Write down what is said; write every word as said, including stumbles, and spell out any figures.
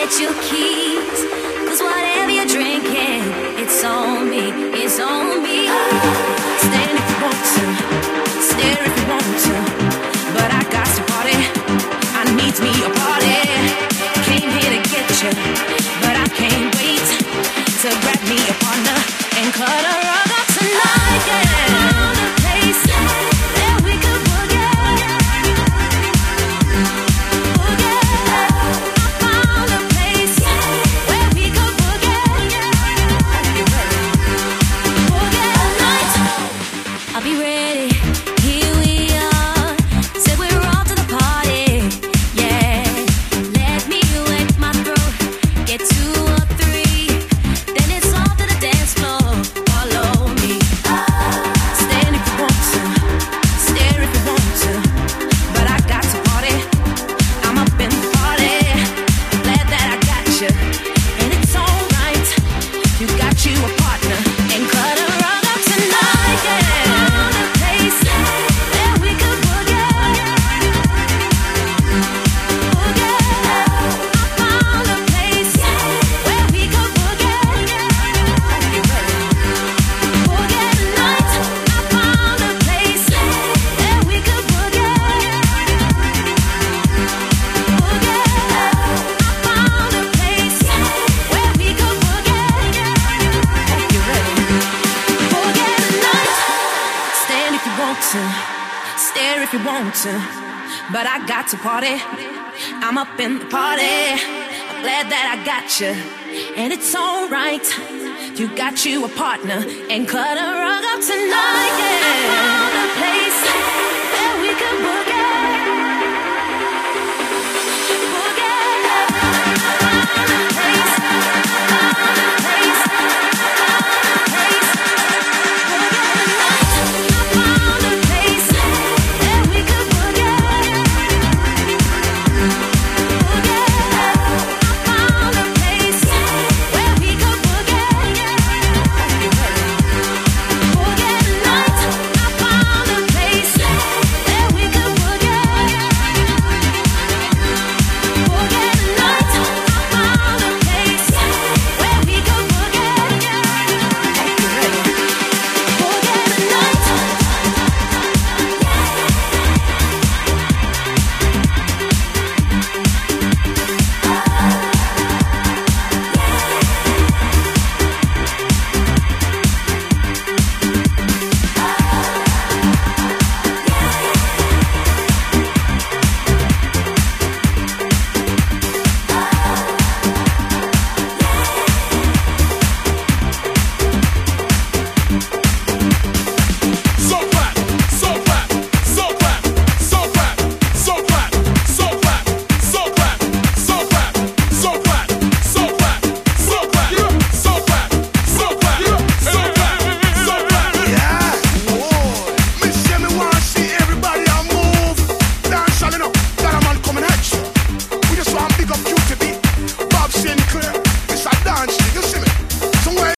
your keys, 'cause whatever you're drinking, it's on me, it's on me. Stand if you want to, stare if you want to, but I got to party, I need me a party. Came here to get you, but I can't wait to grab me a partner and cut a rug up tonight. Yeah, found a place that we could boogie, boogie. I found a place where we could boogie, boogie night. I'll be ready. Here we are. Said we're off to the party. Yeah, let me wet my throat. Get two or three, then it's off to the dance floor. Follow me. Stand if you want to, stare if you want to, but I got to party. I'm up in the party. Glad that I got you, and it's alright. You got you a partner, and cut a rug up tonight. Yeah, found a place where we could boogie, boogie. I found a place where we could boogie, boogie night. I found a place where we could boogie, boogie. I found a place where we could boogie. Hope you're ready. Boogie night. Stand if you want to, stare if you want to, but I got to party. I'm up in the party. I'm glad that I got you, and it's alright. You got you a partner, and cut a rug up tonight. Yeah, I found a place